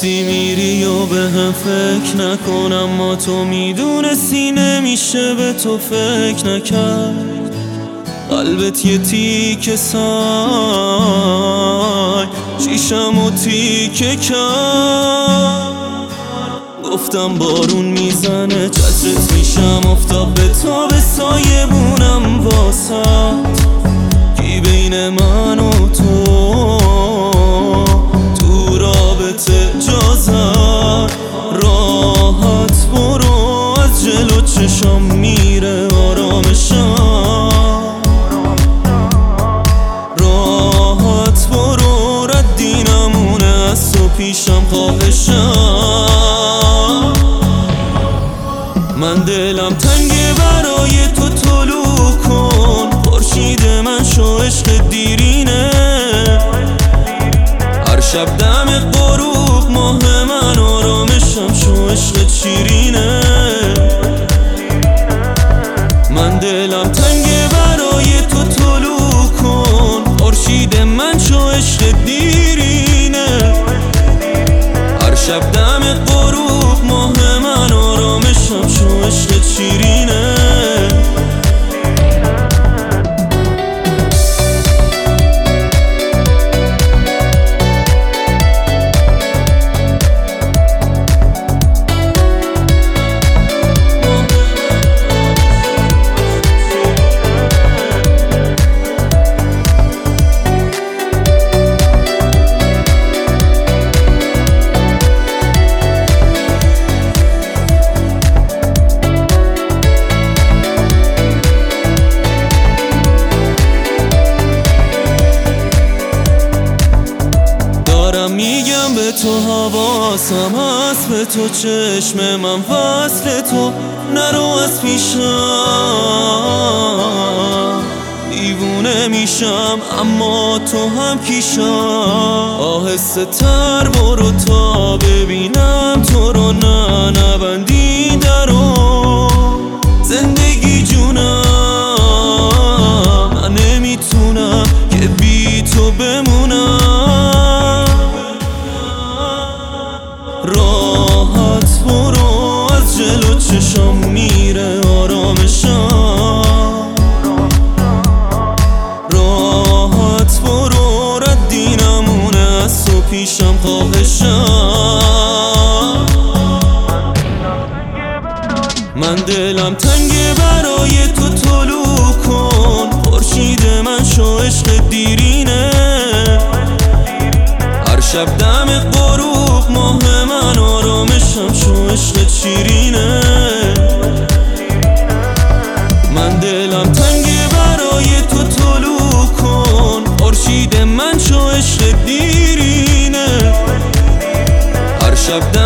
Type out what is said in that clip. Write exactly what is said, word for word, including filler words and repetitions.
گفتی میری و به هم فکر نکنم، ما تو میدونستی نمیشه به تو فکر نکرد. قلبت یه تیکه سنگ شیشم و تیکه کرد. گفتم بارون میزنه چترت میشم، افتاد به تو به سایه بونم واسط. کی بین من و تو تو رابطه جا زد؟ راحت برو از جلو چشام میره آرامشم. راحت برو ردی نمونه از تو پیشم خواهشم. من دلم تنگه برای تو طلوع کن، خورشید من شو عشق دیرینه. هر شب دم غروب ماه من آرامشم شو عشق شیرینه. من دلم تنگه برای تو طلوع کن، خورشید من شو عشق دیرینه. هر شب دم غروب ماه من آرامشم شو عشق شیرینه. میگم به تو حواسم هست به تو، چشم من وصل تو نرو از پیشم. دیوونه میشم اما تو هم کیشم. آهسته تر برو تا ببینم تو رو، نه نبندی درو. زندگی جونم من نمیتونم که بی تو بمونم. راحت برو از جلو چشام میره آرامشم. راحت برو ردی نمونه از تو پیشم خواهشم. من دلم تنگه برای تو طلوع کن، خورشید من شو عشق دیرینه. هر شب دم غروب ماه من آرامشم شو عشق شیرینه. من دلم تنگه برای تو طلوع کن، خورشید من شو عشق دیرینه. هر شب